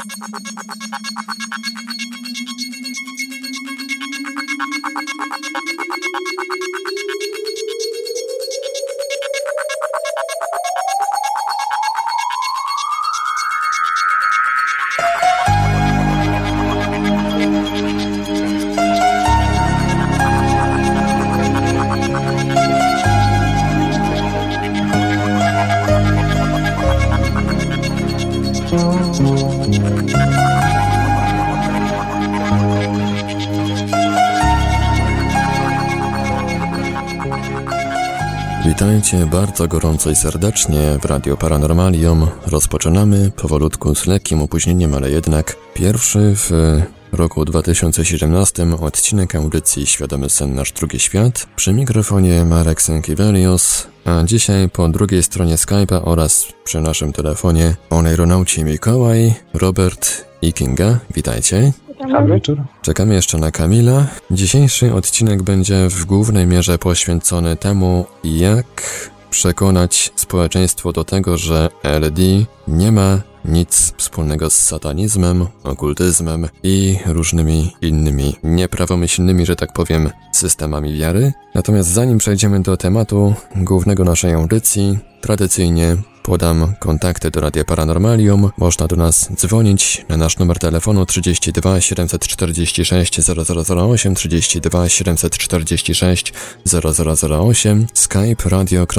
Witajcie bardzo gorąco i serdecznie w Radio Paranormalium. Rozpoczynamy powolutku z lekkim opóźnieniem, ale jednak pierwszy w roku 2017 odcinek audycji Świadomy Sen Nasz Drugi Świat. Przy mikrofonie Marek Sękiewelios, a dzisiaj po drugiej stronie Skype'a oraz przy naszym telefonie oneironauci Mikołaj, Robert i Kinga. Witajcie. Dobry wieczór. Czekamy jeszcze na Kamila. Dzisiejszy odcinek będzie w głównej mierze poświęcony temu, jak przekonać społeczeństwo do tego, że LD nie ma nic wspólnego z satanizmem, okultyzmem i różnymi innymi nieprawomyślnymi, że tak powiem, systemami wiary. Natomiast zanim przejdziemy do tematu głównego naszej audycji, tradycyjnie podam kontakty do Radia Paranormalium. Można do nas dzwonić na nasz numer telefonu 32 746 0008, 32 746 0008, skype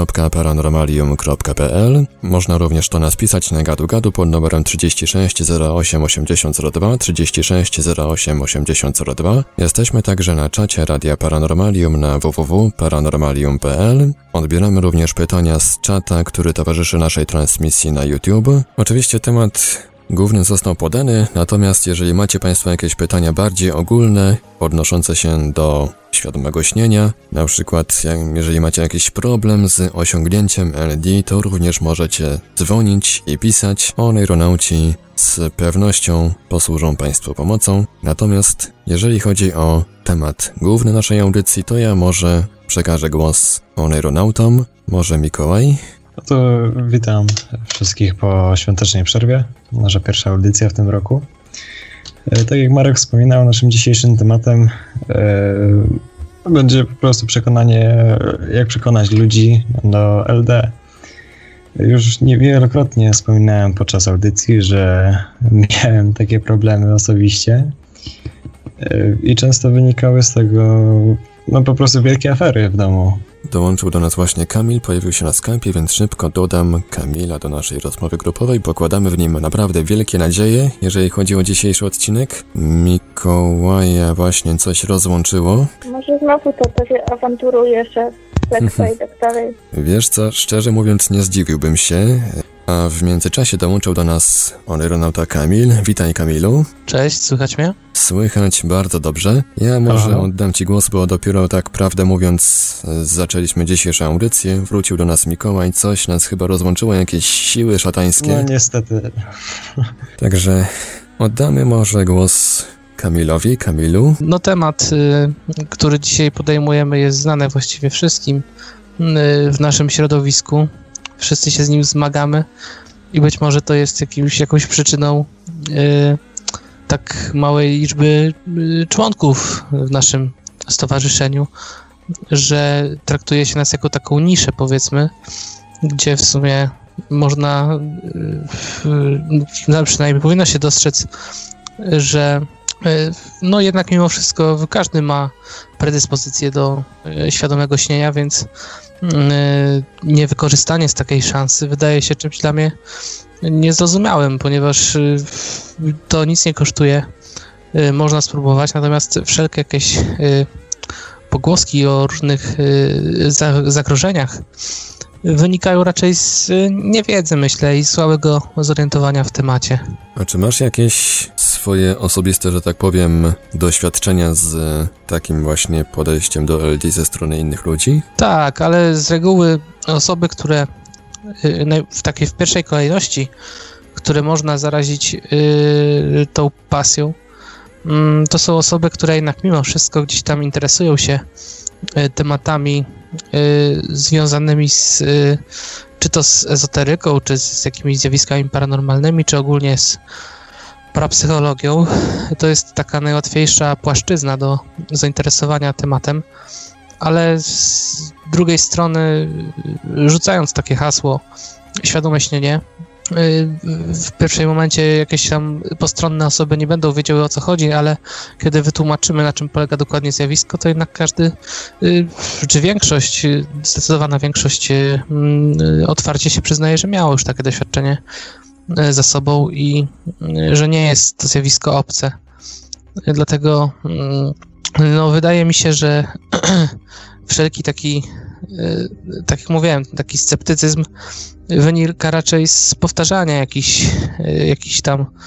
radio.paranormalium.pl. Można również do nas pisać na gadu pod numerem 36 08 8002, 36 08 8002. Jesteśmy także na czacie Radia Paranormalium na www.paranormalium.pl. Odbieramy również pytania z czata, który towarzyszy naszej transmisji na YouTube. Oczywiście temat główny został podany, natomiast jeżeli macie Państwo jakieś pytania bardziej ogólne, odnoszące się do świadomego śnienia, na przykład jeżeli macie jakiś problem z osiągnięciem LD, to również możecie dzwonić i pisać. Oneironauci z pewnością posłużą Państwu pomocą. Natomiast jeżeli chodzi o temat główny naszej audycji, to ja może przekażę głos oneironautom. Może Mikołaj? No to witam wszystkich po świątecznej przerwie. Nasza pierwsza audycja w tym roku. Tak jak Marek wspominał, naszym dzisiejszym tematem będzie po prostu przekonanie, jak przekonać ludzi do LD. Już niewielokrotnie wspominałem podczas audycji, że miałem takie problemy osobiście i często wynikały z tego po prostu wielkie afery w domu. Dołączył do nas właśnie Kamil, pojawił się na Skype'ie, więc szybko dodam Kamila do naszej rozmowy grupowej. Pokładamy w nim naprawdę wielkie nadzieje, jeżeli chodzi o dzisiejszy odcinek. Mikołaja właśnie coś rozłączyło. Może znowu to się awanturuje, że lekko i tak dalej. Wiesz co, szczerze mówiąc nie zdziwiłbym się. A w międzyczasie dołączył do nas oneironauta Kamil. Witaj, Kamilu. Cześć, słychać mnie? Słychać bardzo dobrze. Ja może oddam Ci głos, bo dopiero tak prawdę mówiąc zaczęliśmy dzisiejszą audycję. Wrócił do nas Mikołaj, coś nas chyba rozłączyło, jakieś siły szatańskie. No niestety. Także oddamy może głos Kamilowi. Kamilu? No temat, który dzisiaj podejmujemy, jest znany właściwie wszystkim w naszym środowisku. Wszyscy się z nim zmagamy i być może to jest jakąś przyczyną tak małej liczby członków w naszym stowarzyszeniu, że traktuje się nas jako taką niszę, powiedzmy, gdzie w sumie można, przynajmniej powinno się dostrzec, że no jednak mimo wszystko każdy ma predyspozycję do świadomego śnienia, więc niewykorzystanie z takiej szansy wydaje się czymś dla mnie niezrozumiałym, ponieważ to nic nie kosztuje, można spróbować, natomiast wszelkie jakieś pogłoski o różnych zagrożeniach wynikają raczej z niewiedzy, myślę, i słabego zorientowania w temacie. A czy masz jakieś swoje osobiste, że tak powiem, doświadczenia z takim właśnie podejściem do LD ze strony innych ludzi? Tak, ale z reguły osoby, które w pierwszej kolejności, które można zarazić tą pasją, to są osoby, które jednak mimo wszystko gdzieś tam interesują się tematami związanymi z czy to z ezoteryką, czy z jakimiś zjawiskami paranormalnymi, czy ogólnie z parapsychologią. To jest taka najłatwiejsza płaszczyzna do zainteresowania tematem, ale z drugiej strony, rzucając takie hasło świadome śnienie, w pierwszym momencie jakieś tam postronne osoby nie będą wiedziały, o co chodzi, ale kiedy wytłumaczymy, na czym polega dokładnie zjawisko, to jednak każdy, czy większość, zdecydowana większość otwarcie się przyznaje, że miało już takie doświadczenie za sobą i że nie jest to zjawisko obce. Dlatego no, wydaje mi się, że wszelki taki, tak jak mówiłem, taki sceptycyzm wynika raczej z powtarzania jakichś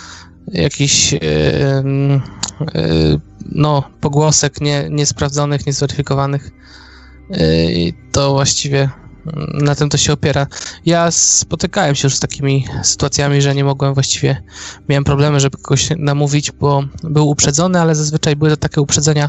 pogłosek niesprawdzonych, niezweryfikowanych. I to właściwie na tym to się opiera. Ja spotykałem się już z takimi sytuacjami, że nie mogłem właściwie, miałem problemy, żeby kogoś namówić, bo był uprzedzony, ale zazwyczaj były to takie uprzedzenia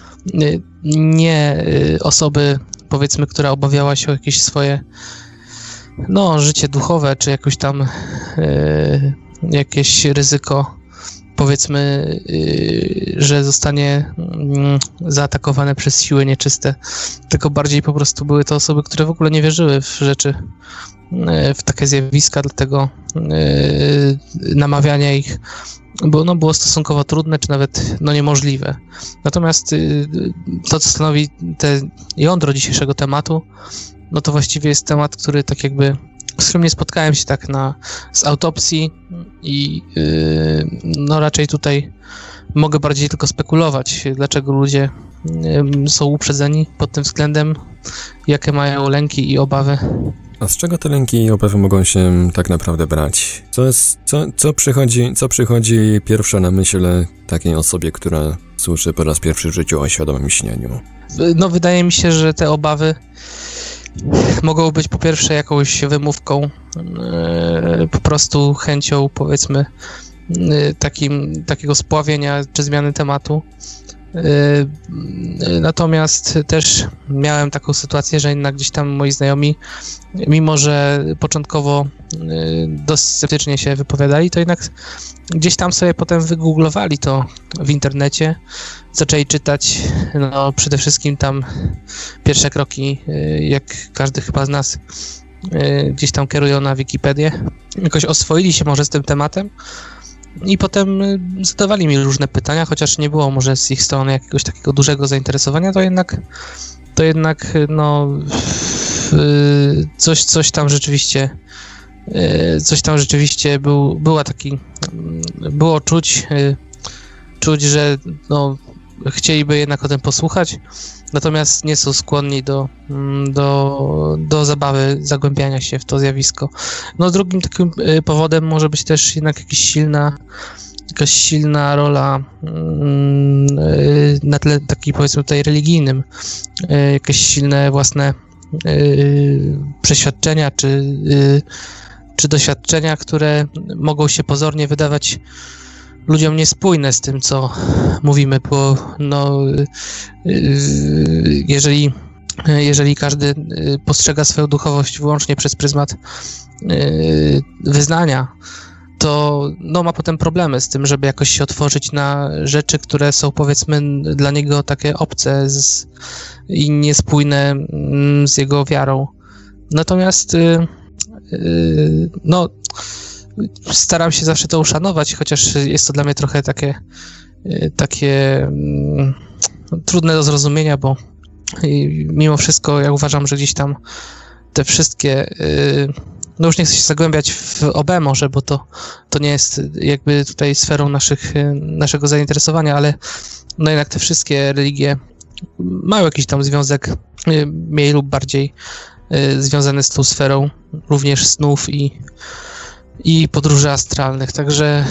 nie osoby, powiedzmy, która obawiała się o jakieś swoje życie duchowe, czy jakoś tam jakieś ryzyko, powiedzmy, że zostanie zaatakowane przez siły nieczyste, tylko bardziej po prostu były to osoby, które w ogóle nie wierzyły w rzeczy, w takie zjawiska, dlatego namawianie ich było stosunkowo trudne, czy nawet niemożliwe. Natomiast to, co stanowi te jądro dzisiejszego tematu, to właściwie jest temat, który tak jakby, z którym nie spotkałem się tak z autopsji i raczej tutaj mogę bardziej tylko spekulować, dlaczego ludzie są uprzedzeni pod tym względem, jakie mają lęki i obawy. A z czego te lęki i obawy mogą się tak naprawdę brać? Co przychodzi pierwsza na myśl takiej osobie, która słyszy po raz pierwszy w życiu o świadomym śnieniu? Wydaje mi się, że te obawy mogą być po pierwsze jakąś wymówką, po prostu chęcią, powiedzmy, takiego spławienia czy zmiany tematu. Natomiast też miałem taką sytuację, że jednak gdzieś tam moi znajomi, mimo że początkowo dość sceptycznie się wypowiadali, to jednak gdzieś tam sobie potem wygooglowali to w internecie, zaczęli czytać, przede wszystkim tam pierwsze kroki, jak każdy chyba z nas, gdzieś tam kierują na Wikipedię, jakoś oswoili się może z tym tematem. I potem zadawali mi różne pytania, chociaż nie było może z ich strony jakiegoś takiego dużego zainteresowania, to jednak coś tam rzeczywiście było czuć, że chcieliby jednak o tym posłuchać, natomiast nie są skłonni do zabawy, zagłębiania się w to zjawisko. Drugim takim powodem może być też jednak jakaś silna rola na tle takiej, powiedzmy, tutaj religijnym, jakieś silne własne przeświadczenia czy doświadczenia, które mogą się pozornie wydawać ludziom niespójne z tym, co mówimy, bo jeżeli każdy postrzega swoją duchowość wyłącznie przez pryzmat wyznania, to ma potem problemy z tym, żeby jakoś się otworzyć na rzeczy, które są, powiedzmy, dla niego takie obce i niespójne z jego wiarą. Natomiast staram się zawsze to uszanować, chociaż jest to dla mnie trochę takie trudne do zrozumienia, bo mimo wszystko ja uważam, że gdzieś tam te wszystkie, już nie chcę się zagłębiać w OB może, bo to nie jest jakby tutaj sferą naszego zainteresowania, ale jednak te wszystkie religie mają jakiś tam związek mniej lub bardziej związany z tą sferą również snów i podróży astralnych, także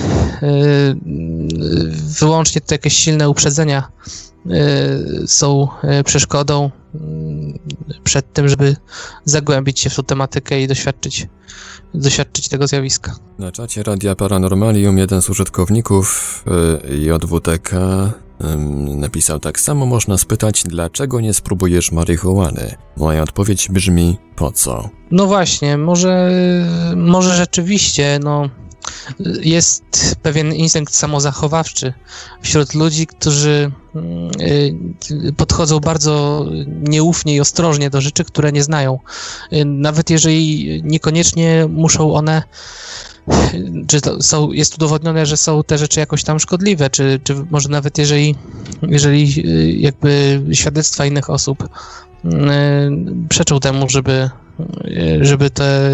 wyłącznie te jakieś silne uprzedzenia są przeszkodą przed tym, żeby zagłębić się w tą tematykę i doświadczyć tego zjawiska. Na czacie Radia Paranormalium jeden z użytkowników JWTK napisał: tak samo można spytać, dlaczego nie spróbujesz marihuany? Moja odpowiedź brzmi: po co? No właśnie, może rzeczywiście, jest pewien instynkt samozachowawczy wśród ludzi, którzy podchodzą bardzo nieufnie i ostrożnie do rzeczy, które nie znają. Nawet jeżeli niekoniecznie muszą one, czy jest udowodnione, że są te rzeczy jakoś tam szkodliwe, czy może nawet jeżeli jakby świadectwa innych osób przeczą temu, żeby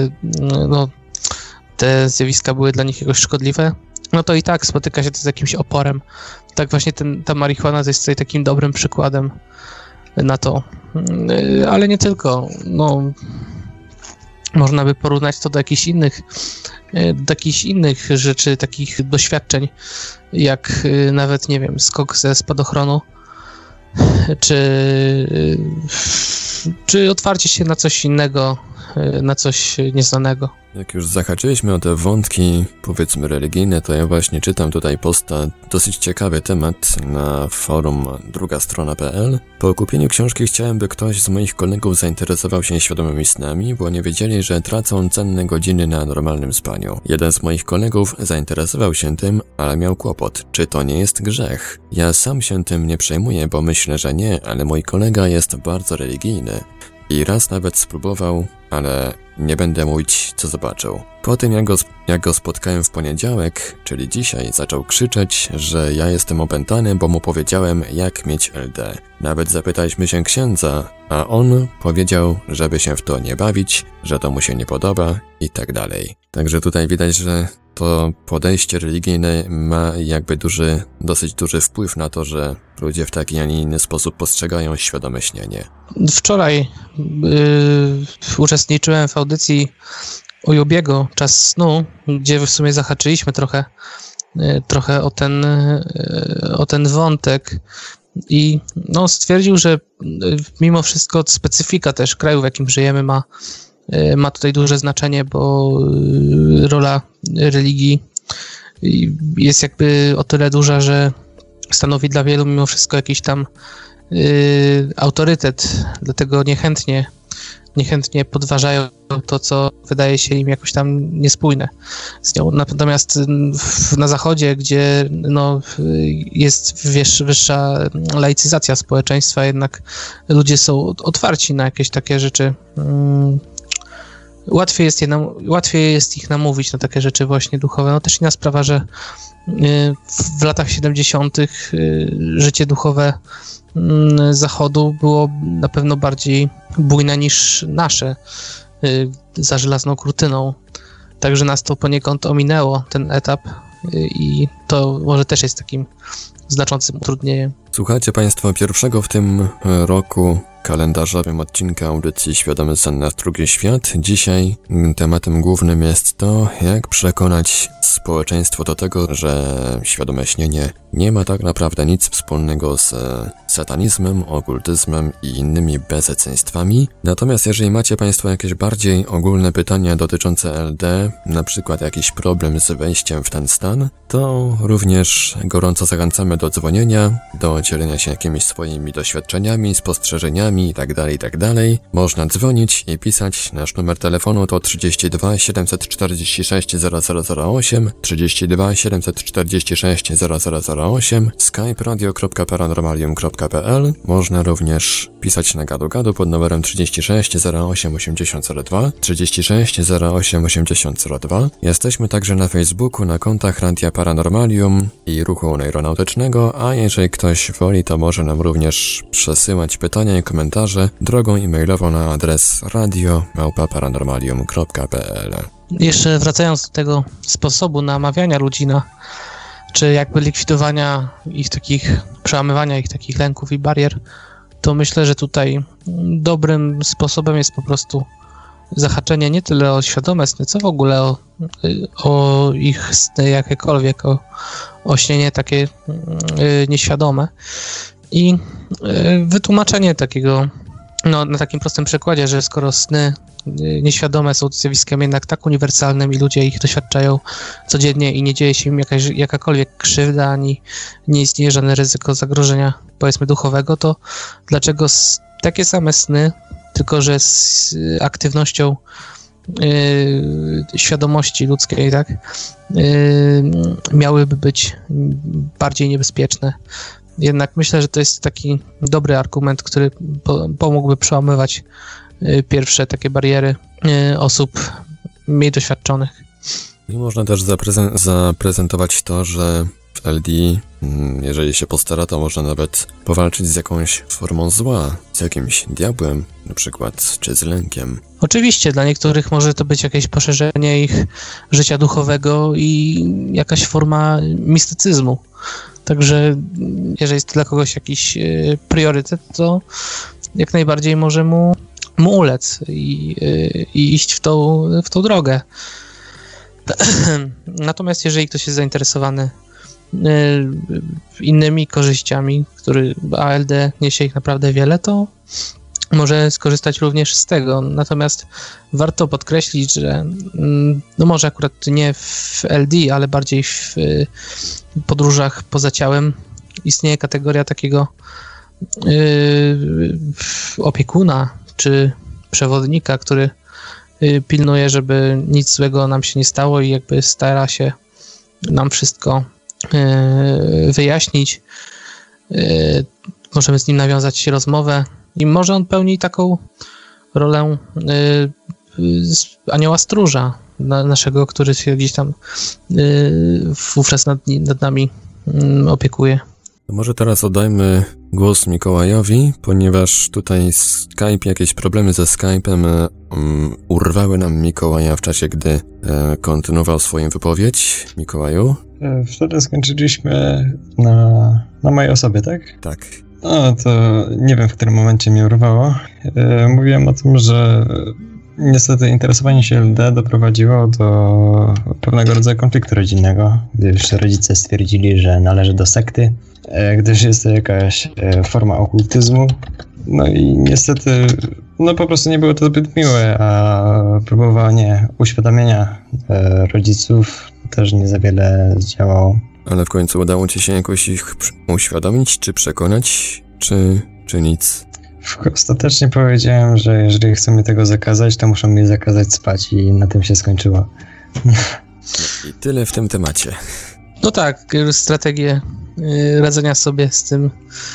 te zjawiska były dla nich jakoś szkodliwe, no to i tak spotyka się to z jakimś oporem. Tak właśnie ta marihuana jest tutaj takim dobrym przykładem na to. Ale nie tylko. No, można by porównać to do jakichś innych rzeczy, takich doświadczeń, jak nawet, nie wiem, skok ze spadochronu, czy otwarcie się na coś innego, na coś nieznanego. Jak już zahaczyliśmy o te wątki, powiedzmy religijne, to ja właśnie czytam tutaj posta, dosyć ciekawy temat na forum drugastrona.pl. Po kupieniu książki chciałem, by ktoś z moich kolegów zainteresował się świadomymi snami, bo nie wiedzieli, że tracą cenne godziny na normalnym spaniu. Jeden z moich kolegów zainteresował się tym, ale miał kłopot. Czy to nie jest grzech? Ja sam się tym nie przejmuję, bo myślę, że nie, ale mój kolega jest bardzo religijny. I raz nawet spróbował, ale nie będę mówić, co zobaczył. Po tym, jak go spotkałem w poniedziałek, czyli dzisiaj, zaczął krzyczeć, że ja jestem opętany, bo mu powiedziałem, jak mieć LD. Nawet zapytaliśmy się księdza, a on powiedział, żeby się w to nie bawić, że to mu się nie podoba i tak dalej. Także tutaj widać, że to podejście religijne ma jakby dosyć duży wpływ na to, że ludzie w taki, a nie inny sposób postrzegają świadome śnienie. Wczoraj uczestniczyłem w audycji u Jubiego, Czas snu, gdzie w sumie zahaczyliśmy trochę o ten wątek i no, stwierdził, że mimo wszystko specyfika też kraju, w jakim żyjemy, ma tutaj duże znaczenie, bo rola religii jest jakby o tyle duża, że stanowi dla wielu mimo wszystko jakiś tam autorytet, dlatego niechętnie podważają to, co wydaje się im jakoś tam niespójne z nią. Natomiast na Zachodzie, gdzie no, jest wyższa laicyzacja społeczeństwa, jednak ludzie są otwarci na jakieś takie rzeczy. Łatwiej jest ich namówić na takie rzeczy właśnie duchowe. No też inna sprawa, że w latach 70. życie duchowe Zachodu było na pewno bardziej bujne niż nasze za żelazną kurtyną. Także nas to poniekąd ominęło, ten etap, i to może też jest takim znaczącym utrudnieniem. Słuchajcie Państwo pierwszego w tym roku kalendarzowym odcinka audycji Świadomy Sen na Drugi Świat. Dzisiaj tematem głównym jest to, jak przekonać społeczeństwo do tego, że świadome śnienie nie ma tak naprawdę nic wspólnego z satanizmem, okultyzmem i innymi bezeceństwami. Natomiast jeżeli macie Państwo jakieś bardziej ogólne pytania dotyczące LD, na przykład jakiś problem z wejściem w ten stan, to również gorąco zachęcamy do dzwonienia, do dzielenia się jakimiś swoimi doświadczeniami, spostrzeżeniami itd. Można dzwonić i pisać. Nasz numer telefonu to 32 746 0008, 32 746 0008, skype radio.paranormalium.pl. Można również pisać na gadu pod numerem 36 08 8002, 36 08 8002. Jesteśmy także na Facebooku, na kontach Radia Paranormalium i Ruchu Neuronautycznego, a jeżeli ktoś woli, to może nam również przesyłać pytania i komentarze drogą e-mailową na adres radio@paranormalium.pl. Jeszcze wracając do tego sposobu namawiania ludzi czy jakby likwidowania ich przełamywania ich takich lęków i barier, to myślę, że tutaj dobrym sposobem jest po prostu zahaczenie nie tyle o świadome sny, co w ogóle o ich sny jakiekolwiek, o śnienie takie nieświadome. I wytłumaczenie takiego, no, na takim prostym przykładzie, że skoro sny nieświadome są zjawiskiem jednak tak uniwersalnym i ludzie ich doświadczają codziennie i nie dzieje się im jakakolwiek krzywda, ani nie istnieje żadne ryzyko zagrożenia, powiedzmy, duchowego, to dlaczego takie same sny, tylko że z aktywnością świadomości ludzkiej, tak, miałyby być bardziej niebezpieczne. Jednak myślę, że to jest taki dobry argument, który pomógłby przełamywać pierwsze takie bariery osób mniej doświadczonych. I można też zaprezentować to, że w LD, jeżeli się postara, to można nawet powalczyć z jakąś formą zła, z jakimś diabłem na przykład, czy z lękiem. Oczywiście, dla niektórych może to być jakieś poszerzenie ich życia duchowego i jakaś forma mistycyzmu. Także jeżeli jest to dla kogoś jakiś priorytet, to jak najbardziej może mu ulec i iść w tą drogę. Natomiast jeżeli ktoś jest zainteresowany innymi korzyściami, ALD niesie ich naprawdę wiele, to może skorzystać również z tego. Natomiast warto podkreślić, że no może akurat nie w LD, ale bardziej w podróżach poza ciałem istnieje kategoria takiego opiekuna czy przewodnika, który pilnuje, żeby nic złego nam się nie stało i jakby stara się nam wszystko wyjaśnić. Możemy z nim nawiązać rozmowę i może on pełni taką rolę anioła stróża naszego, który się gdzieś tam wówczas nad nami opiekuje. Może teraz oddajmy głos Mikołajowi, ponieważ tutaj Skype, jakieś problemy ze Skype'em urwały nam Mikołaja w czasie, gdy kontynuował swoją wypowiedź. Mikołaju? Wtedy skończyliśmy na mojej osobie, tak? Tak. No to nie wiem, w którym momencie mnie urwało. Mówiłem o tym, że niestety interesowanie się LD doprowadziło do pewnego rodzaju konfliktu rodzinnego, gdyż rodzice stwierdzili, że należy do sekty, gdyż jest to jakaś forma okultyzmu. No i niestety, no po prostu nie było to zbyt miłe, a próbowanie uświadamiania rodziców też nie za wiele zdziałało. Ale w końcu udało ci się jakoś ich uświadomić, czy przekonać, czy nic? Ostatecznie powiedziałem, że jeżeli chcą mi tego zakazać, to muszą mi zakazać spać i na tym się skończyło. I tyle w tym temacie. No tak, strategie radzenia sobie z tym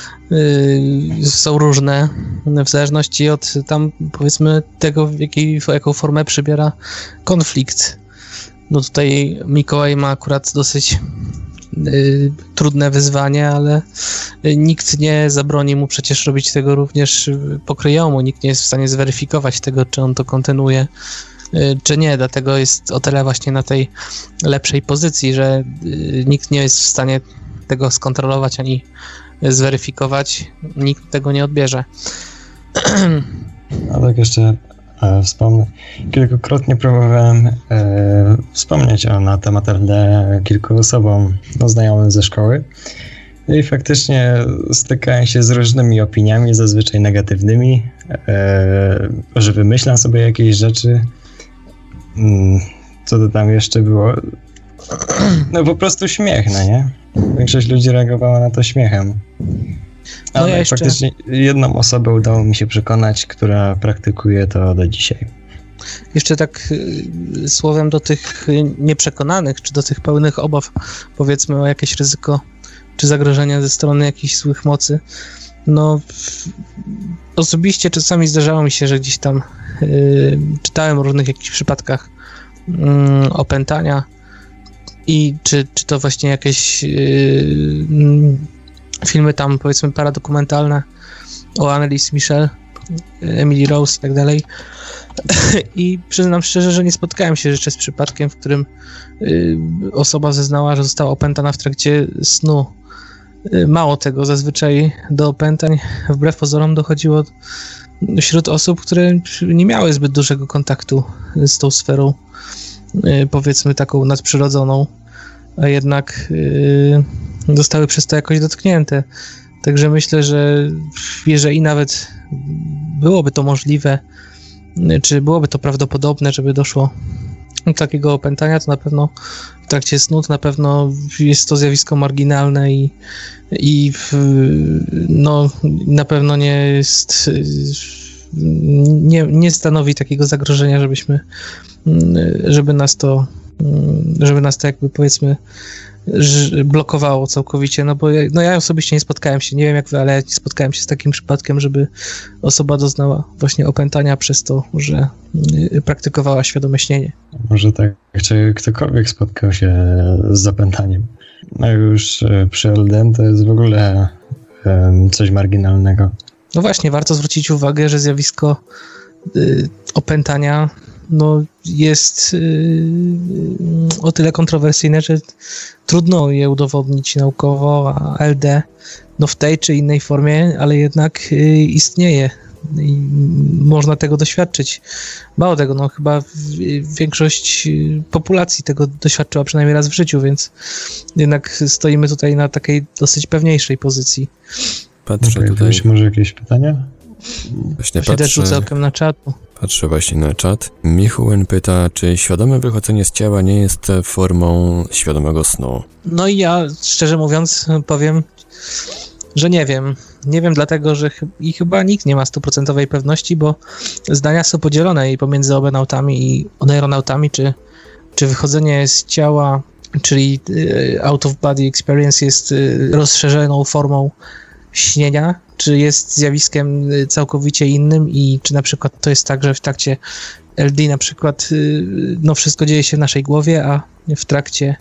są różne, w zależności od tam, powiedzmy, tego, jaką formę przybiera konflikt. No tutaj Mikołaj ma akurat dosyć trudne wyzwanie, ale nikt nie zabroni mu przecież robić tego również pokryjomu. Nikt nie jest w stanie zweryfikować tego, czy on to kontynuuje, czy nie. Dlatego jest o tyle właśnie na tej lepszej pozycji, że nikt nie jest w stanie tego skontrolować ani zweryfikować. Nikt tego nie odbierze. A tak jeszcze wspomnę. Kilkukrotnie próbowałem wspomnieć na temat LD kilku osobom znajomym ze szkoły i faktycznie stykałem się z różnymi opiniami, zazwyczaj negatywnymi, że wymyślam sobie jakieś rzeczy. Co to tam jeszcze było? No po prostu śmiech, no nie? Większość ludzi reagowała na to śmiechem. Ale no ja faktycznie jedną osobę udało mi się przekonać, która praktykuje to do dzisiaj. Jeszcze tak słowem do tych nieprzekonanych, czy do tych pełnych obaw, powiedzmy, o jakieś ryzyko, czy zagrożenia ze strony jakichś złych mocy. No osobiście czasami zdarzało mi się, że gdzieś tam czytałem o różnych jakichś przypadkach opętania i czy to właśnie jakieś filmy tam, powiedzmy, paradokumentalne o Anneliese Michel, Emily Rose i tak dalej. I przyznam szczerze, że nie spotkałem się jeszcze z przypadkiem, w którym osoba zeznała, że została opętana w trakcie snu. Mało tego, zazwyczaj do opętań wbrew pozorom dochodziło wśród osób, które nie miały zbyt dużego kontaktu z tą sferą, powiedzmy, taką nadprzyrodzoną, a jednak zostały przez to jakoś dotknięte. Także myślę, że jeżeli nawet byłoby to możliwe, czy byłoby to prawdopodobne, żeby doszło do takiego opętania, to na pewno w trakcie snu, to na pewno jest to zjawisko marginalne i no, na pewno nie jest nie stanowi takiego zagrożenia, żeby nas to jakby, powiedzmy, blokowało całkowicie, no bo ja osobiście nie spotkałem się, nie wiem jak wy, ale nie spotkałem się z takim przypadkiem, żeby osoba doznała właśnie opętania przez to, że praktykowała świadome śnienie. Może tak, czy ktokolwiek spotkał się z zapętaniem. No już przy LD to jest w ogóle coś marginalnego. No właśnie, warto zwrócić uwagę, że zjawisko opętania no, jest o tyle kontrowersyjne, że trudno je udowodnić naukowo, a LD no, w tej czy innej formie, ale jednak istnieje i można tego doświadczyć. Mało tego, no chyba większość populacji tego doświadczyła przynajmniej raz w życiu, więc jednak stoimy tutaj na takiej dosyć pewniejszej pozycji. Patrzę tutaj. Może jakieś pytania? Właśnie też rzucę okiem na czatu. Patrzę właśnie na czat. Michuen pyta, czy świadome wychodzenie z ciała nie jest formą świadomego snu? No i ja, szczerze mówiąc, powiem, że nie wiem. Nie wiem dlatego, że chyba nikt nie ma 100% pewności, bo zdania są podzielone i pomiędzy obenautami i oneironautami, czy wychodzenie z ciała, czyli out of body experience jest rozszerzoną formą śnienia, czy jest zjawiskiem całkowicie innym i czy na przykład to jest tak, że w trakcie LD na przykład no wszystko dzieje się w naszej głowie, a w trakcie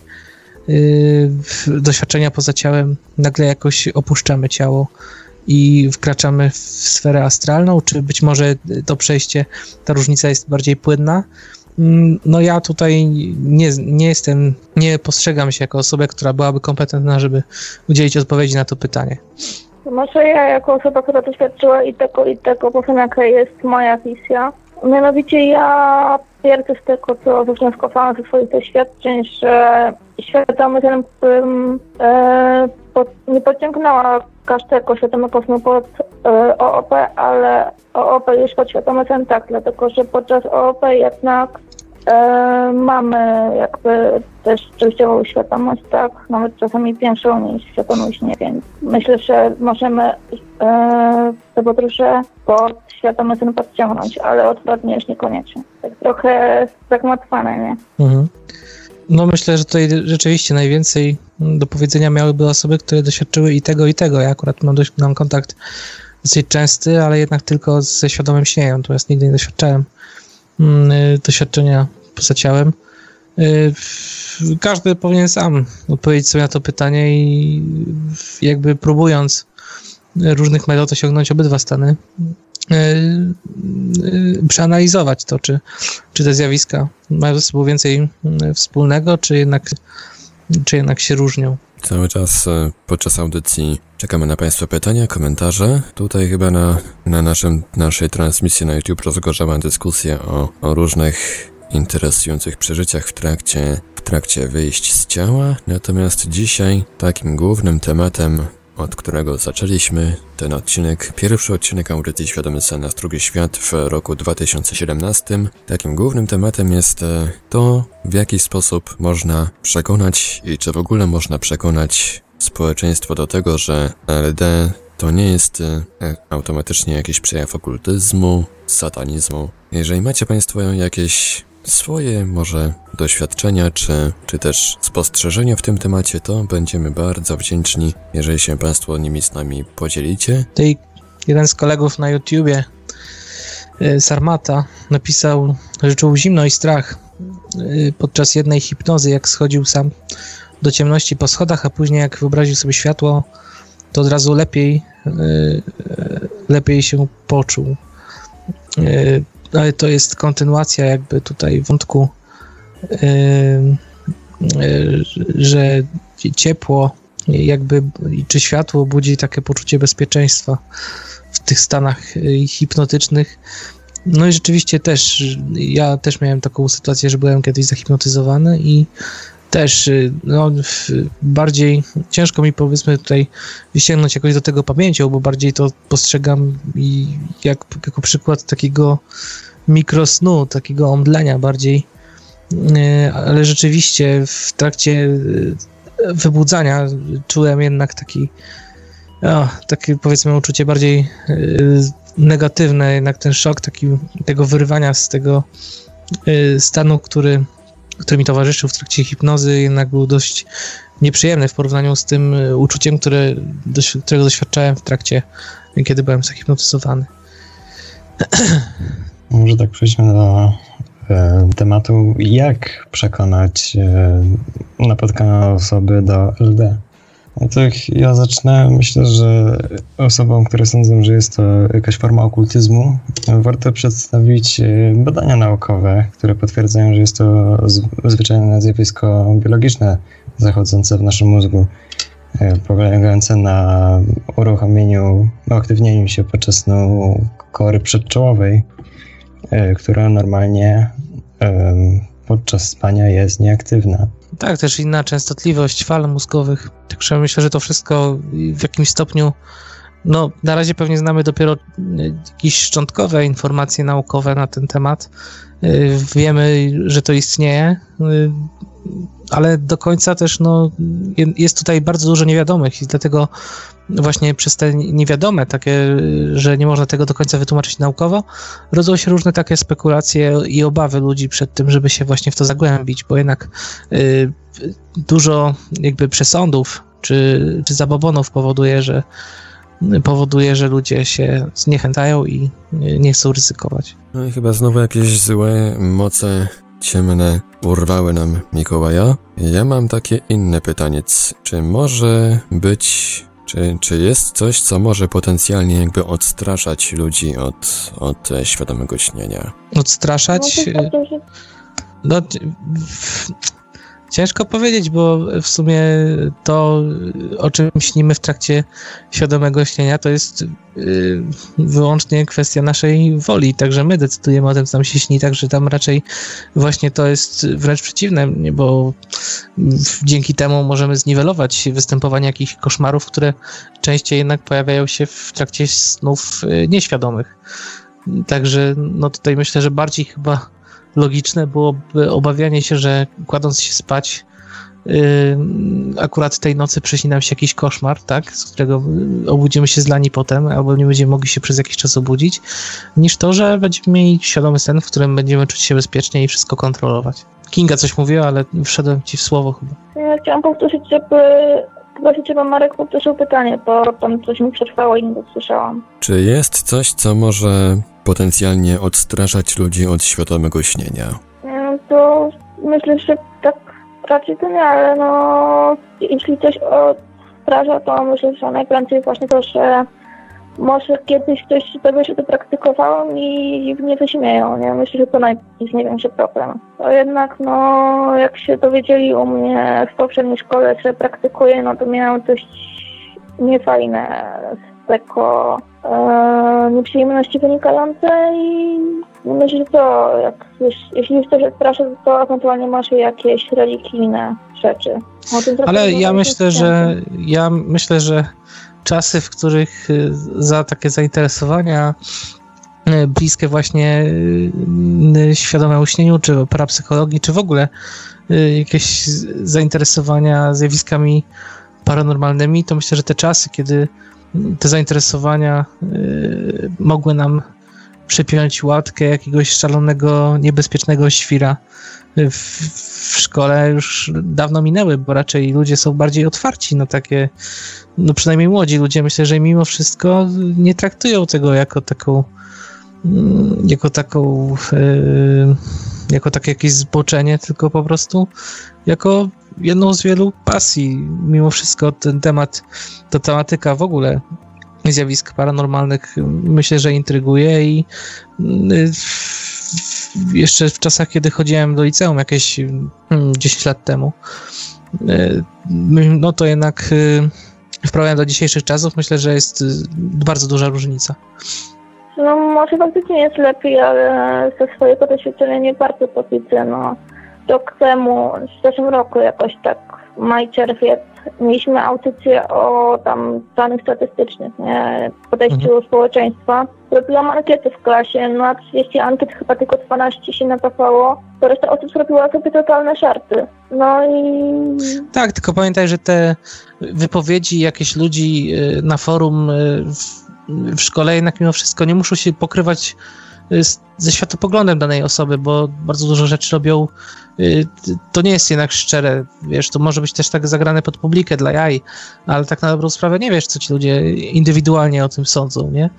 doświadczenia poza ciałem nagle jakoś opuszczamy ciało i wkraczamy w sferę astralną, czy być może to przejście, ta różnica jest bardziej płynna. No ja tutaj nie postrzegam się jako osobę, która byłaby kompetentna, żeby udzielić odpowiedzi na to pytanie. Może ja jako osoba, która doświadczyła i tego powiem, jaka jest moja wizja. Mianowicie ja twierdzę z tego, co wywnioskowałam ze swoich doświadczeń, że świadomy ten nie pociągnęła każdego świadomego snu pod OOP, ale OOP już podświadomy sen tak, dlatego że podczas OOP jednak mamy jakby też częściową świadomość, tak, nawet czasami większą niż świadomość, nie wiem. Myślę, że możemy te podróże pod świadomy sen podciągnąć, ale odwrotnie już niekoniecznie. Tak trochę zagmatwane, nie? Mhm. No myślę, że tutaj rzeczywiście najwięcej do powiedzenia miałyby osoby, które doświadczyły i tego. Ja akurat mam kontakt dosyć częsty, ale jednak tylko ze świadomym śnieniem, natomiast nigdy nie doświadczałem doświadczenia poza ciałem. Każdy powinien sam odpowiedzieć sobie na to pytanie i jakby próbując różnych metod osiągnąć obydwa stany, przeanalizować to, czy te zjawiska mają ze sobą więcej wspólnego, czy jednak się różnią. Cały czas podczas audycji czekamy na Państwa pytania, komentarze. Tutaj chyba na naszej transmisji na YouTube rozgorzała dyskusja o różnych interesujących przeżyciach w trakcie wyjść z ciała. Natomiast dzisiaj takim głównym tematem, od którego zaczęliśmy ten odcinek, pierwszy odcinek audycji Świadomy Sen na Drugi Świat w roku 2017, takim głównym tematem jest to, w jaki sposób można przekonać i czy w ogóle można przekonać społeczeństwo do tego, że LD to nie jest automatycznie jakiś przejaw okultyzmu, satanizmu. Jeżeli macie Państwo jakieś swoje może doświadczenia, czy też spostrzeżenia w tym temacie, to będziemy bardzo wdzięczni, jeżeli się Państwo nimi z nami podzielicie. Tutaj jeden z kolegów na YouTubie, Sarmata, napisał, że czuł zimno i strach podczas jednej hipnozy, jak schodził sam do ciemności po schodach, a później jak wyobraził sobie światło, to od razu lepiej się poczuł. Ale to jest kontynuacja jakby tutaj wątku, że ciepło jakby czy światło budzi takie poczucie bezpieczeństwa w tych stanach hipnotycznych. No i rzeczywiście ja też miałem taką sytuację, że byłem kiedyś zahipnotyzowany i też bardziej ciężko mi powiedzmy tutaj wysięgnąć jakoś do tego pamięcią, bo bardziej to postrzegam jako przykład takiego mikrosnu, takiego omdlenia bardziej, ale rzeczywiście w trakcie wybudzania czułem jednak takie powiedzmy uczucie bardziej negatywne, jednak ten szok tego wyrwania z tego stanu, który mi towarzyszył w trakcie hipnozy, jednak był dość nieprzyjemny w porównaniu z tym uczuciem, którego doświadczałem w trakcie, kiedy byłem zahipnotyzowany. Może tak przejdźmy do tematu, jak przekonać napotkane osoby do LD. No to ja zacznę. Myślę, że osobom, które sądzą, że jest to jakaś forma okultyzmu, warto przedstawić badania naukowe, które potwierdzają, że jest to zwyczajne zjawisko biologiczne zachodzące w naszym mózgu, polegające na uaktywnieniu się podczas snu kory przedczołowej, która normalnie podczas spania jest nieaktywna. Tak, też inna częstotliwość fal mózgowych. Także myślę, że to wszystko w jakimś stopniu, na razie pewnie znamy dopiero jakieś szczątkowe informacje naukowe na ten temat. Wiemy, że to istnieje, ale do końca też jest tutaj bardzo dużo niewiadomych i dlatego właśnie przez te niewiadome, takie, że nie można tego do końca wytłumaczyć naukowo, rodzą się różne takie spekulacje i obawy ludzi przed tym, żeby się właśnie w to zagłębić, bo jednak dużo jakby przesądów czy zabobonów powoduje, że ludzie się zniechęcają i nie chcą ryzykować. No i chyba znowu jakieś złe moce ciemne urwały nam Mikołaja. Ja mam takie inne pytanie. Czy może być... Czy jest coś, co może potencjalnie jakby odstraszać ludzi od świadomego śnienia? Odstraszać? Ciężko powiedzieć, bo w sumie to, o czym śnimy w trakcie świadomego śnienia, to jest wyłącznie kwestia naszej woli, także my decydujemy o tym, co nam się śni, także tam raczej właśnie to jest wręcz przeciwne, bo dzięki temu możemy zniwelować występowanie jakichś koszmarów, które częściej jednak pojawiają się w trakcie snów nieświadomych. Także tutaj myślę, że bardziej chyba logiczne byłoby obawianie się, że kładąc się spać akurat tej nocy przyśni nam się jakiś koszmar, tak, z którego obudzimy się zlani potem, albo nie będziemy mogli się przez jakiś czas obudzić, niż to, że będziemy mieli świadomy sen, w którym będziemy czuć się bezpiecznie i wszystko kontrolować. Kinga coś mówiła, ale wszedłem ci w słowo chyba. Ja chciałam powtórzyć, żeby Marek powtórzył pytanie, bo tam coś mi przetrwało i nie dosłyszałam. Czy jest coś, co może potencjalnie odstraszać ludzi od świadomego śnienia? To myślę, że tak raczej to nie, ale jeśli coś odstrasza, to myślę, że najprędzej właśnie to, że może kiedyś ktoś dowie, że to praktykowałam i mnie wyśmieją, nie? Myślę, że to jest największy problem. To jednak, jak się dowiedzieli u mnie w poprzedniej szkole, że praktykuję, to miałam dość niefajne z tego nieprzyjemności wynikające i myślę, że to, jeśli już coś odstrasza, to ewentualnie masz jakieś religijne rzeczy. Ale ja myślę, że czasy, w których za takie zainteresowania bliskie właśnie świadomemu śnieniu, czy parapsychologii, czy w ogóle jakieś zainteresowania zjawiskami paranormalnymi, to myślę, że te czasy, kiedy te zainteresowania mogły nam przypiąć łatkę jakiegoś szalonego, niebezpiecznego świra w szkole, już dawno minęły, bo raczej ludzie są bardziej otwarci na takie, przynajmniej młodzi ludzie, myślę, że mimo wszystko nie traktują tego jako takie jakieś zboczenie, tylko po prostu jako jedną z wielu pasji. Mimo wszystko ta tematyka w ogóle zjawisk paranormalnych myślę, że intryguje i jeszcze w czasach, kiedy chodziłem do liceum jakieś 10 lat temu, to jednak w porównaniu do dzisiejszych czasów myślę, że jest bardzo duża różnica. Może faktycznie jest lepiej, ale ze swojego doświadczenia nie bardzo to widzę. Rok temu, w zeszłym roku jakoś tak, maj, czerwiec, mieliśmy audycję o tam danych statystycznych, nie, podejściu społeczeństwa. Zrobiłam ankiety w klasie, na 30 ankiet chyba tylko 12 się nadawało, to reszta osób zrobiła sobie totalne żarty. Tak, tylko pamiętaj, że te wypowiedzi jakichś ludzi na forum w szkole jednak mimo wszystko nie muszą się pokrywać ze światopoglądem danej osoby, bo bardzo dużo rzeczy robią, to nie jest jednak szczere, wiesz, to może być też tak zagrane pod publikę dla jaj, ale tak na dobrą sprawę nie wiesz, co ci ludzie indywidualnie o tym sądzą, nie?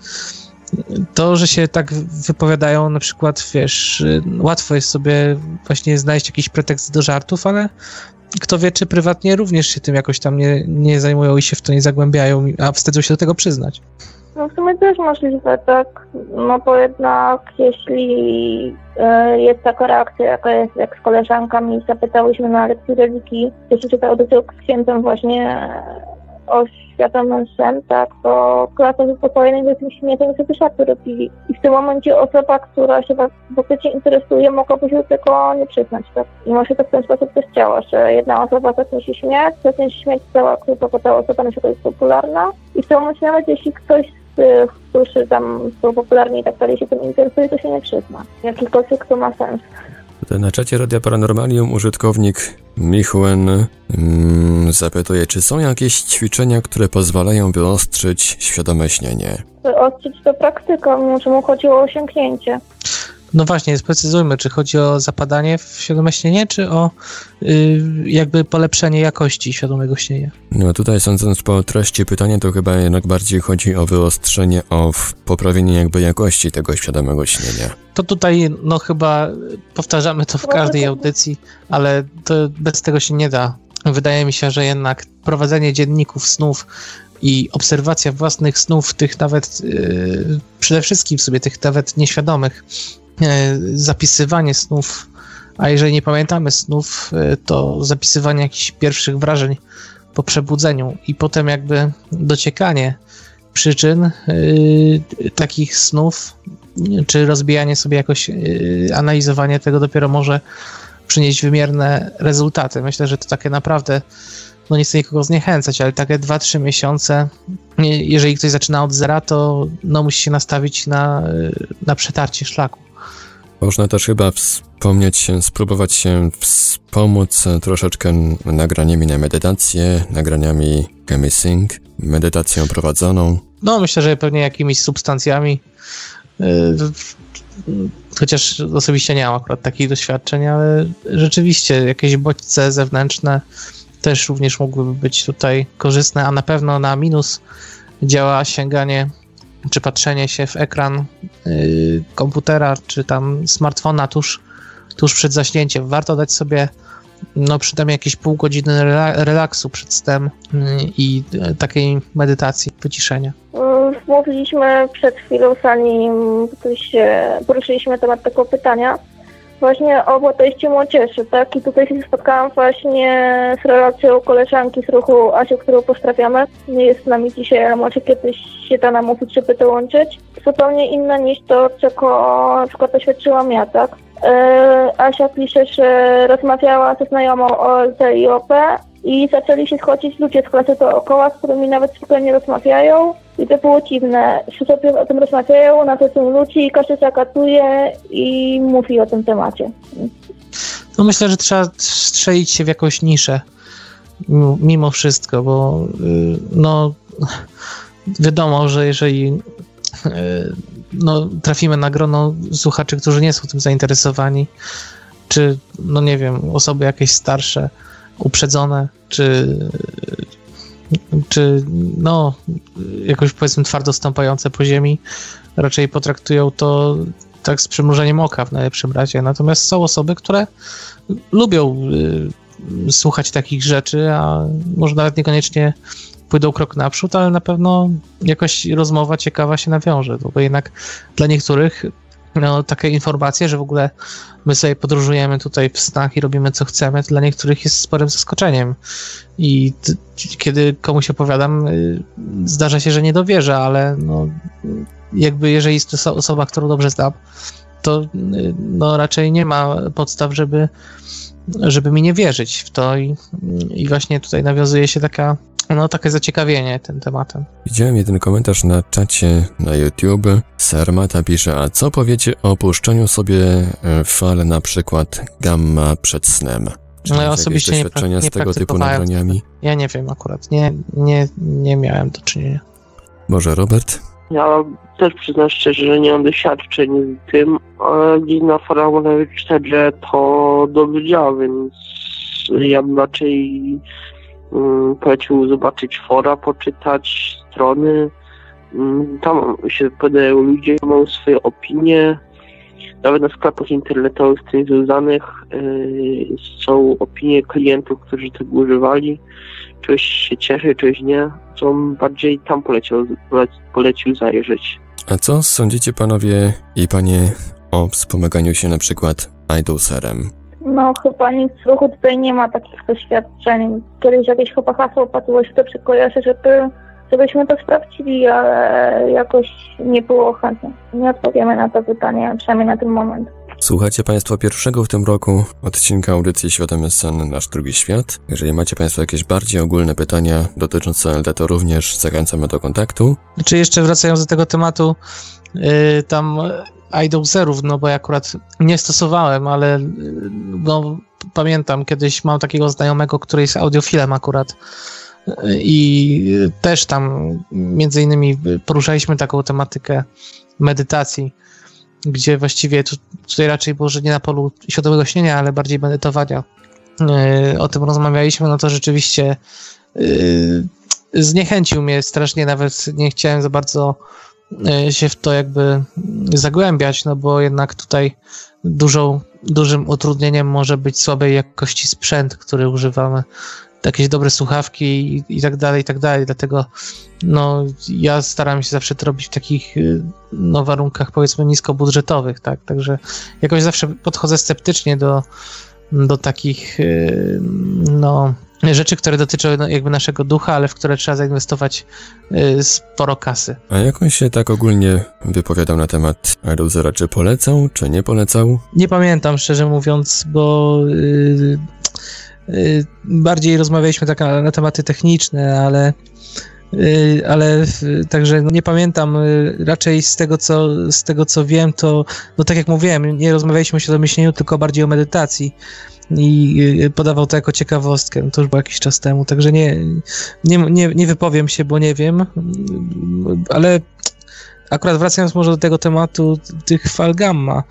To, że się tak wypowiadają, na przykład, wiesz, łatwo jest sobie właśnie znaleźć jakiś pretekst do żartów, ale kto wie, czy prywatnie również się tym jakoś tam nie zajmują i się w to nie zagłębiają, a wstydzą się do tego przyznać. No w sumie też możliwe, tak, no bo jednak jeśli jest taka reakcja, jaka jest, jak z koleżankami zapytałyśmy na lekcji religii, jeśli czyta audycję z księdzem właśnie o świadomym sen, tak, to klasa wypokojonej z tym śmiechem sobie żarty robili. I w tym momencie osoba, która się was faktycznie interesuje, mogłaby się do tego nie przyznać, tak. I może to w ten sposób też działa, że jedna osoba zacznie się śmiać cała grupa, bo ta osoba na przykład jest popularna i w tym momencie nawet jeśli ktoś z tych, którzy tam są popularni i tak dalej się tym interesuje, to się nie przyzna. Jakikolwiek to ma sens. Tutaj na czacie Radia Paranormalium użytkownik Michuen zapytuje, czy są jakieś ćwiczenia, które pozwalają wyostrzyć świadome śnienie? Wyostrzyć to praktyka, mimo że mu chodzi o osiągnięcie. No właśnie, sprecyzujmy, czy chodzi o zapadanie w świadome śnienie, czy o jakby polepszenie jakości świadomego śnienia? No tutaj sądząc po treści pytania, to chyba jednak bardziej chodzi o wyostrzenie, o poprawienie jakby jakości tego świadomego śnienia. To tutaj, no chyba powtarzamy to w każdej audycji, ale to bez tego się nie da. Wydaje mi się, że jednak prowadzenie dzienników snów i obserwacja własnych snów, tych nawet, przede wszystkim sobie tych nawet nieświadomych, zapisywanie snów, a jeżeli nie pamiętamy snów, to zapisywanie jakichś pierwszych wrażeń po przebudzeniu i potem jakby dociekanie przyczyn takich snów, czy rozbijanie sobie jakoś, analizowanie tego dopiero może przynieść wymierne rezultaty. Myślę, że to takie naprawdę, no nie chcę nikogo zniechęcać, ale takie 2-3 miesiące, jeżeli ktoś zaczyna od zera, to no musi się nastawić na przetarcie szlaku. Można też chyba spróbować się wspomóc troszeczkę nagraniami na medytację, nagraniami chemisync, medytacją prowadzoną. No myślę, że pewnie jakimiś substancjami, chociaż osobiście nie mam akurat takich doświadczeń, ale rzeczywiście jakieś bodźce zewnętrzne też również mogłyby być tutaj korzystne, a na pewno na minus działa sięganie czy patrzenie się w ekran komputera, czy tam smartfona tuż przed zaśnięciem. Warto dać sobie no przynajmniej jakieś pół godziny relaksu przed snem i takiej medytacji, wyciszenia. Mówiliśmy przed chwilą, zanim poruszyliśmy temat tego pytania, właśnie o młodości młodzieży, tak? I tutaj się spotkałam właśnie z relacją koleżanki z ruchu Asiu, którą pozdrawiamy. Nie jest z nami dzisiaj, ale może kiedyś się da nam mówić, żeby dołączyć. Zupełnie inna niż to, czego na przykład doświadczyłam ja, tak? Asia pisze, że rozmawiała ze znajomą o LD i OP i zaczęli się schodzić ludzie z klasy dookoła, z którymi nawet zwykle nie rozmawiają. I to było dziwne, że sobie o tym rozmawiają, na to są ludzi i każdy zagaduje i mówi o tym temacie. No myślę, że trzeba strzelić się w jakąś niszę mimo wszystko, bo no wiadomo, że jeżeli no, trafimy na grono słuchaczy, którzy nie są tym zainteresowani, czy no nie wiem, osoby jakieś starsze, uprzedzone, czy no jakoś powiedzmy twardo stąpające po ziemi, raczej potraktują to tak z przymrużeniem oka w najlepszym razie. Natomiast są osoby, które lubią słuchać takich rzeczy, a może nawet niekoniecznie pójdą krok naprzód, ale na pewno jakaś rozmowa ciekawa się nawiąże, bo jednak dla niektórych no, takie informacje, że w ogóle my sobie podróżujemy tutaj w snach i robimy co chcemy, to dla niektórych jest sporym zaskoczeniem. I kiedy komuś opowiadam, zdarza się, że nie dowierzę, ale no, jakby jeżeli jest to osoba, którą dobrze znam, to no, raczej nie ma podstaw, żeby mi nie wierzyć w to i właśnie tutaj nawiązuje się takie zaciekawienie tym tematem. Widziałem jeden komentarz na czacie na YouTube. Sarmata pisze, a co powiecie o puszczaniu sobie fal na przykład gamma przed snem? Czy no ja osobiście doświadczenia z tego typu nagraniami? Ja nie wiem akurat, nie miałem do czynienia. Może Robert? Ja też przyznam szczerze, że nie mam doświadczeń z tym, ale gdzieś na forach można wyczytać, że to dobrze działa, więc ja bym raczej polecił zobaczyć fora, poczytać strony. Tam się wypowiadają ludzie, mają swoje opinie. Nawet na sklepach internetowych z tym związanych są opinie klientów, którzy tego używali. Czegoś się cieszy, czegoś nie. Co bardziej tam polecił zajrzeć. A co sądzicie panowie i panie o wspomaganiu się na przykład iDoserem? No chyba nic z ruchu tutaj nie ma takich doświadczeń. Kiedyś jakieś chyba hasło padło się to przykojarzy, żebyśmy to sprawdzili, ale jakoś nie było chętnie. Nie odpowiemy na to pytanie, przynajmniej na ten moment. Słuchacie państwo pierwszego w tym roku odcinka audycji Świadomy Sen, Nasz Drugi Świat. Jeżeli macie państwo jakieś bardziej ogólne pytania dotyczące LD, to również zachęcamy do kontaktu. Czy jeszcze wracając do tego tematu, tam iDoserów, no bo ja akurat nie stosowałem, ale no, pamiętam, kiedyś mam takiego znajomego, który jest audiofilem akurat i też tam między innymi poruszaliśmy taką tematykę medytacji, gdzie właściwie tutaj raczej było, że nie na polu świadomego śnienia, ale bardziej medytowania. O tym rozmawialiśmy, no to rzeczywiście zniechęcił mnie strasznie, nawet nie chciałem za bardzo się w to jakby zagłębiać, no bo jednak tutaj dużym utrudnieniem może być słabej jakości sprzęt, który używamy, jakieś dobre słuchawki i tak dalej, dlatego no ja staram się zawsze to robić w takich no, warunkach powiedzmy niskobudżetowych, tak, także jakoś zawsze podchodzę sceptycznie do takich no rzeczy, które dotyczą jakby naszego ducha, ale w które trzeba zainwestować sporo kasy. A jak on się tak ogólnie wypowiadał na temat iDosera? Czy polecał, czy nie polecał? Nie pamiętam, szczerze mówiąc, bo bardziej rozmawialiśmy tak na tematy techniczne, ale także no nie pamiętam, raczej z tego co wiem, to no tak jak mówiłem, nie rozmawialiśmy o świadomym, tylko bardziej o medytacji i podawał to jako ciekawostkę, to już było jakiś czas temu, także nie wypowiem się, bo nie wiem, ale akurat wracając może do tego tematu tych fal gamma,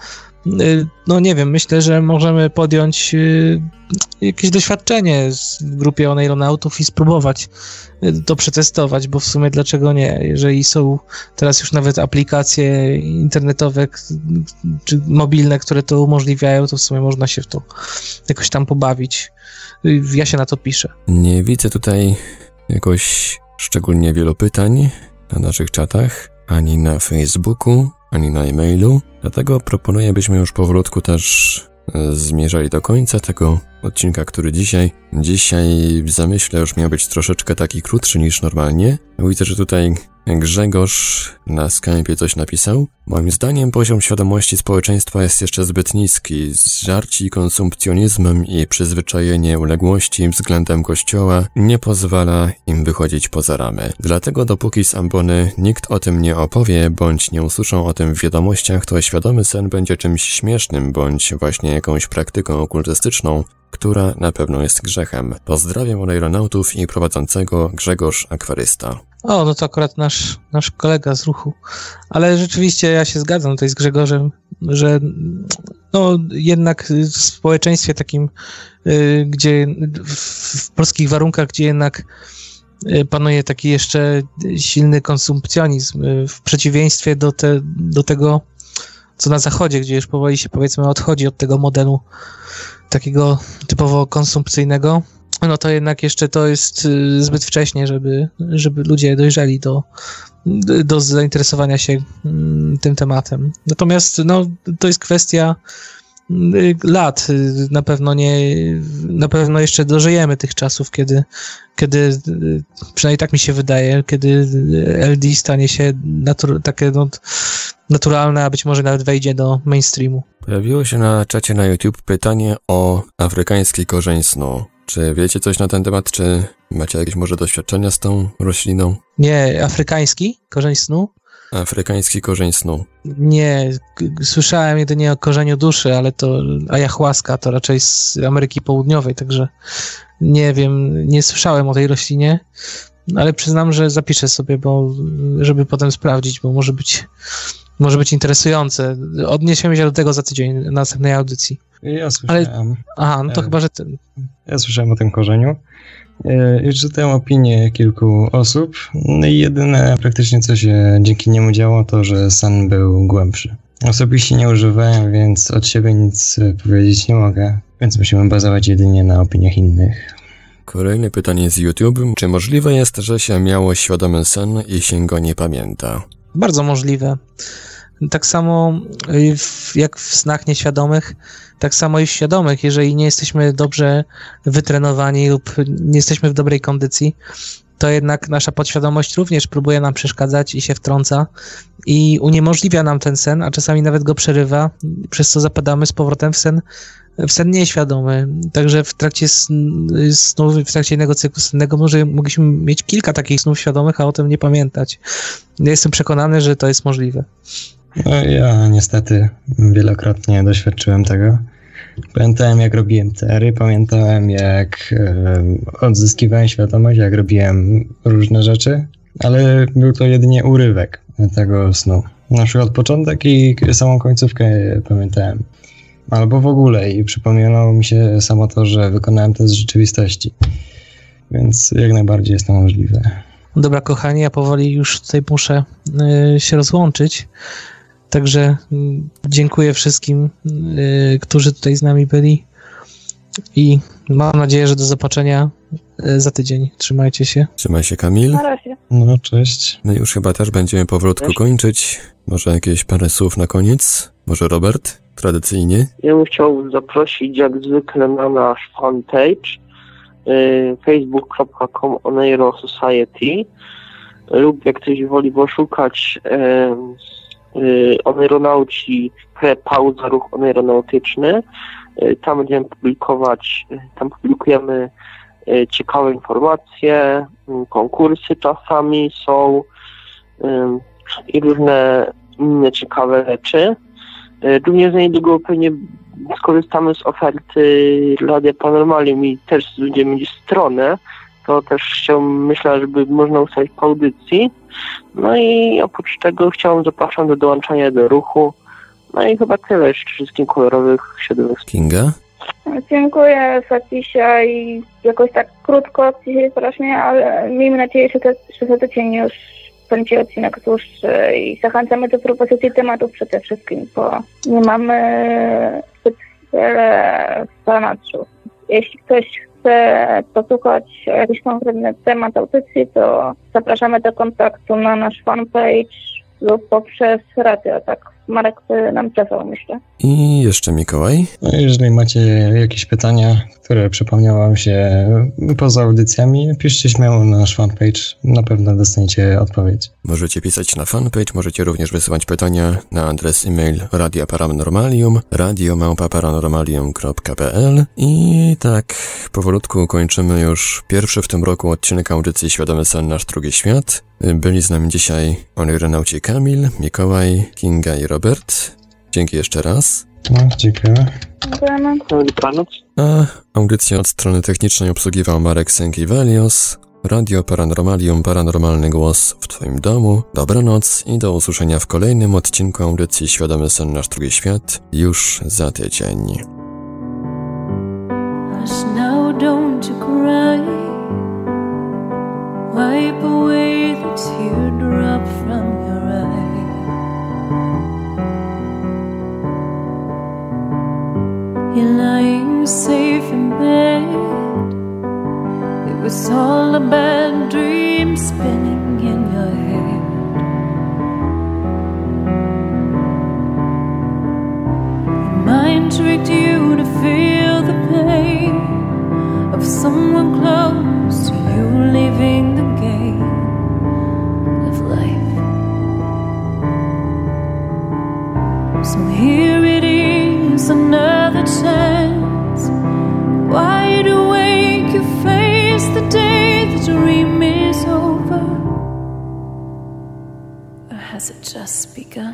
no nie wiem, myślę, że możemy podjąć jakieś doświadczenie w grupie oneironautów i spróbować to przetestować, bo w sumie dlaczego nie? Jeżeli są teraz już nawet aplikacje internetowe czy mobilne, które to umożliwiają, to w sumie można się w to jakoś tam pobawić. Ja się na to piszę. Nie widzę tutaj jakoś szczególnie wielu pytań na naszych czatach, ani na Facebooku, ani na e-mailu, dlatego proponuję, byśmy już powolutku też zmierzali do końca tego odcinka, który dzisiaj w zamyśle już miał być troszeczkę taki krótszy niż normalnie. Widzę, że tutaj Grzegorz na Skype'ie coś napisał. Moim zdaniem poziom świadomości społeczeństwa jest jeszcze zbyt niski. Zżarci konsumpcjonizmem i przyzwyczajenie uległości względem Kościoła nie pozwala im wychodzić poza ramy. Dlatego dopóki z ambony nikt o tym nie opowie, bądź nie usłyszą o tym w wiadomościach, to świadomy sen będzie czymś śmiesznym, bądź właśnie jakąś praktyką okultystyczną, która na pewno jest grzechem. Pozdrawiam oneironautów i prowadzącego Grzegorz Akwarysta. O, no to akurat nasz kolega z ruchu. Ale rzeczywiście ja się zgadzam tutaj z Grzegorzem, że no jednak w społeczeństwie takim, gdzie w polskich warunkach, gdzie jednak panuje taki jeszcze silny konsumpcjonizm, w przeciwieństwie do tego, co na zachodzie, gdzie już powoli się powiedzmy odchodzi od tego modelu takiego typowo konsumpcyjnego, no to jednak jeszcze to jest zbyt wcześnie, żeby ludzie dojrzeli do zainteresowania się tym tematem. Natomiast no, to jest kwestia lat. Na pewno jeszcze dożyjemy tych czasów, kiedy przynajmniej tak mi się wydaje, kiedy LD stanie się takie naturalne, a być może nawet wejdzie do mainstreamu. Pojawiło się na czacie na YouTube pytanie o afrykański korzeń snu. Czy wiecie coś na ten temat? Czy macie jakieś może doświadczenia z tą rośliną? Nie, afrykański korzeń snu? Afrykański korzeń snu. Nie, słyszałem jedynie o korzeniu duszy, ale to ayahuasca to raczej z Ameryki Południowej, także nie wiem, nie słyszałem o tej roślinie. ale przyznam, że zapiszę sobie, bo żeby potem sprawdzić, bo może być interesujące. Odniesiemy się do tego za tydzień na następnej audycji. Ja słyszałem. Aha, no to chyba, że ty. Ja słyszałem o tym korzeniu. Już czytałem opinie kilku osób, no i jedyne praktycznie co się dzięki niemu działo, to że sen był głębszy. Osobiście nie używałem, więc od siebie nic powiedzieć nie mogę, więc musimy bazować jedynie na opiniach innych. Kolejne pytanie z YouTube. Czy możliwe jest, że się miało świadomy sen i się go nie pamięta? Bardzo możliwe. Tak samo jak w snach nieświadomych, tak samo i w świadomych. Jeżeli nie jesteśmy dobrze wytrenowani lub nie jesteśmy w dobrej kondycji, to jednak nasza podświadomość również próbuje nam przeszkadzać i się wtrąca i uniemożliwia nam ten sen, a czasami nawet go przerywa, przez co zapadamy z powrotem w sen nieświadomy. Także w trakcie snu, w trakcie jednego cyklu sennego mogliśmy mieć kilka takich snów świadomych, a o tym nie pamiętać. Ja jestem przekonany, że to jest możliwe. No, ja niestety wielokrotnie doświadczyłem tego. Pamiętałem, jak robiłem tery, pamiętałem, jak odzyskiwałem świadomość, jak robiłem różne rzeczy, ale był to jedynie urywek tego snu. Na przykład początek i samą końcówkę pamiętałem. Albo w ogóle i przypomniało mi się samo to, że wykonałem test rzeczywistości. Więc jak najbardziej jest to możliwe. Dobra, kochani, ja powoli już tutaj muszę się rozłączyć. Także dziękuję wszystkim, którzy tutaj z nami byli i mam nadzieję, że do zobaczenia za tydzień. Trzymajcie się. Trzymaj się, Kamil. Na razie. No, cześć. My już chyba też będziemy powolutku kończyć. Może jakieś parę słów na koniec? Może Robert? Tradycyjnie? Ja bym chciał zaprosić jak zwykle na nasz fanpage facebook.com Oneiro Society lub jak ktoś woli poszukać Oneironauci pauza ruch oneironautyczny. Tam będziemy tam publikujemy ciekawe informacje, konkursy czasami są i różne inne ciekawe rzeczy. Również za niedługo pewnie skorzystamy z oferty Radia Paranormalium i też będziemy mieć stronę. To też myślę, żeby można ustalić po audycji. No i oprócz tego zapraszam do dołączania do ruchu. No i chyba tyle jeszcze wszystkim kolorowych środowisk. Kinga? Dziękuję za dzisiaj i jakoś tak krótko dzisiaj strasznie, ale miejmy nadzieję, że za tydzień już będzie odcinek dłuższy i zachęcamy do propozycji tematów przede wszystkim, bo nie mamy zbyt wiele zanadrzu. Jeśli ktoś chce posłuchać jakiś konkretny temat audycji, to zapraszamy do kontaktu na nasz fanpage lub poprzez radio, tak Marek nam przesłał, myślę. I jeszcze Mikołaj. No, jeżeli macie jakieś pytania, które przypomniały wam się poza audycjami, piszcie śmiało na nasz fanpage, na pewno dostaniecie odpowiedź. Możecie pisać na fanpage, możecie również wysyłać pytania na adres e-mail Radia Paranormalium, radio@paranormalium.pl. I tak powolutku kończymy już pierwszy w tym roku odcinek audycji Świadomy Sen Nasz Drugi Świat. Byli z nami dzisiaj oneironauci Kamil, Mikołaj, Kinga i Robert. Dzięki jeszcze raz. No, dziękuję. Dziękujemy. Dobranoc. A audycję od strony technicznej obsługiwał Marek Sękiewelios. Radio Paranormalium, paranormalny głos w Twoim domu. Dobranoc i do usłyszenia w kolejnym odcinku audycji Świadomy Sen Nasz Drugi Świat już za tydzień. Hush now, don't you cry. Wipe away the teardrop from your eye. You're lying safe in bed. It was all a bad dream spinning in your head. Your mind tricked you to feel the pain of someone close to you leaving the game of life. So here it is, another chance. Wide awake, you face the day the dream is over. Or has it just begun?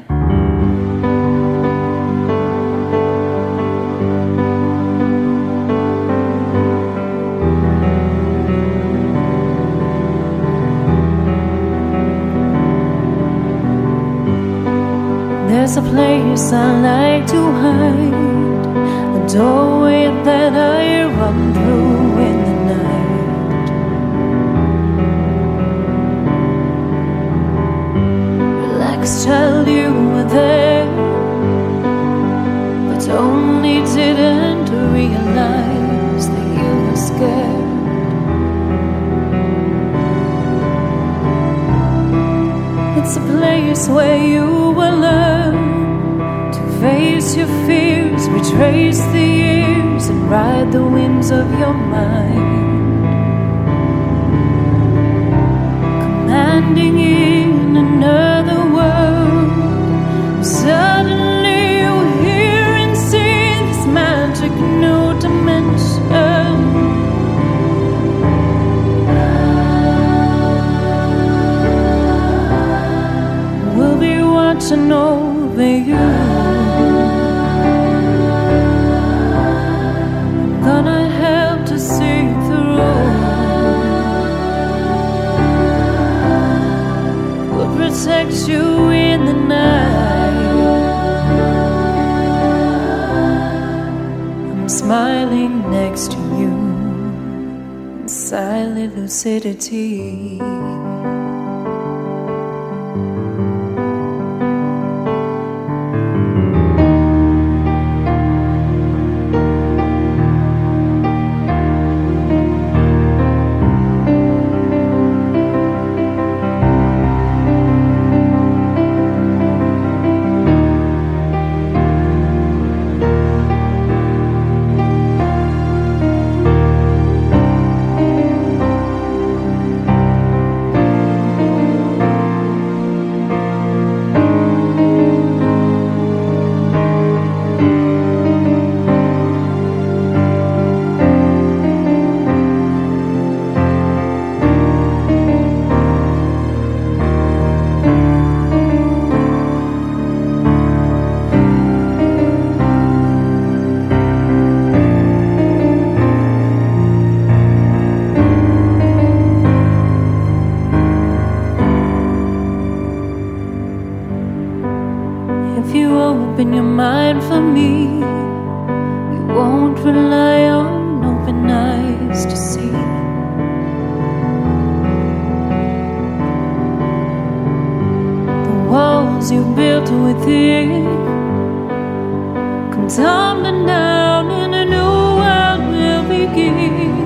It's a place I like to hide, a doorway that I run through in the night. Relax, child, you were there, but only didn't realize that you were scared. It's a place where you will learn to face your fears, retrace the years, and ride the winds of your mind. Commanding in another world, suddenly you hear and see this magic new dimension. We'll be watching over you. Gonna help to see through. We'll protect you in the night. I'm smiling next to you in silent lucidity. If you open your mind for me, you won't rely on open eyes to see. The walls you built within come tumbling down and a new world will begin.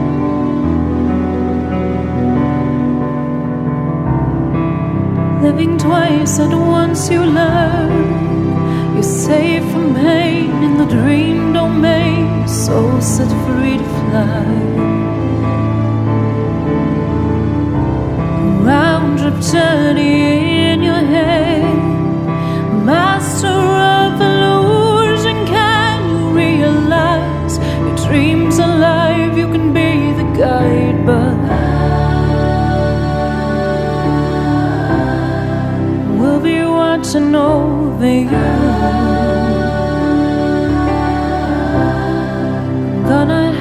Living twice at once you learn. You're safe from pain in the dream domain, soul set free to fly. Round trip journey in your head, master of illusion. Can you realize your dreams alive? You can be the guide, but we'll be watching over you. Gonna